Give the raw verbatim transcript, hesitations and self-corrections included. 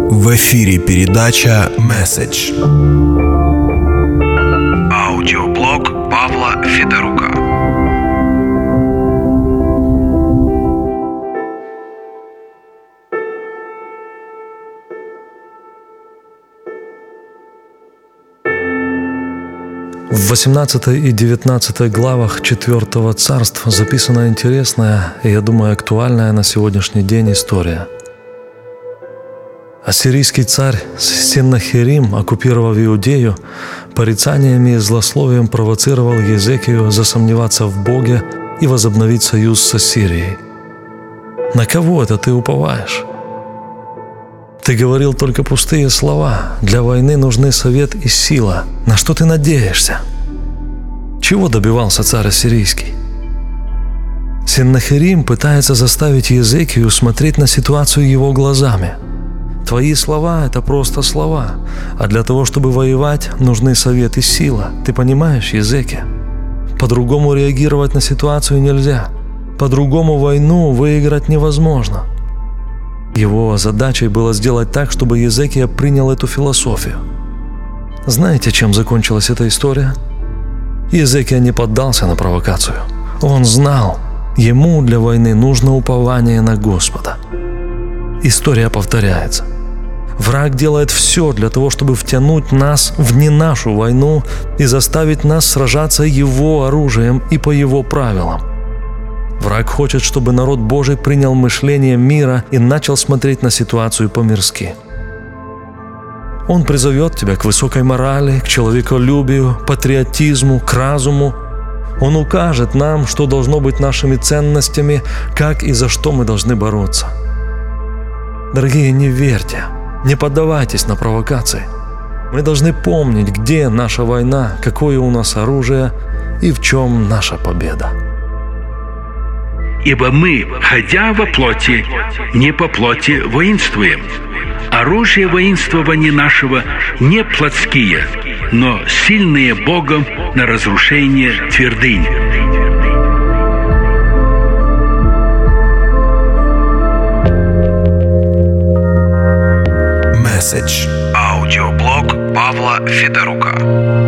В эфире передача «Месседж». Аудиоблог Павла Федорука. В восемнадцатой и девятнадцатой главах четвертого царства записана интересная и, я думаю, актуальная на сегодняшний день история. Ассирийский царь Сеннахерим, оккупировав Иудею, порицаниями и злословием провоцировал Езекию засомневаться в Боге и возобновить союз с Ассирией. На кого это ты уповаешь? Ты говорил только пустые слова. Для войны нужны совет и сила. На что ты надеешься? Чего добивался царь ассирийский? Сеннахерим пытается заставить Езекию смотреть на ситуацию его глазами. Твои слова – это просто слова, а для того, чтобы воевать, нужны совет и сила. Ты понимаешь, Езекия? По-другому реагировать на ситуацию нельзя. По-другому войну выиграть невозможно. Его задачей было сделать так, чтобы Езекия принял эту философию. Знаете, чем закончилась эта история? Езекия не поддался на провокацию. Он знал, ему для войны нужно упование на Господа. История повторяется. Враг делает все для того, чтобы втянуть нас в не нашу войну и заставить нас сражаться его оружием и по его правилам. Враг хочет, чтобы народ Божий принял мышление мира и начал смотреть на ситуацию по-мирски. Он призовет тебя к высокой морали, к человеколюбию, патриотизму, к разуму. Он укажет нам, что должно быть нашими ценностями, как и за что мы должны бороться. Дорогие, не верьте, не поддавайтесь на провокации. Мы должны помнить, где наша война, какое у нас оружие и в чем наша победа. Ибо мы, ходя во плоти, не по плоти воинствуем. Оружие воинствования нашего не плотские, но сильные Богом на разрушение твердынь. Месседж. Аудиоблог Павла Федорука.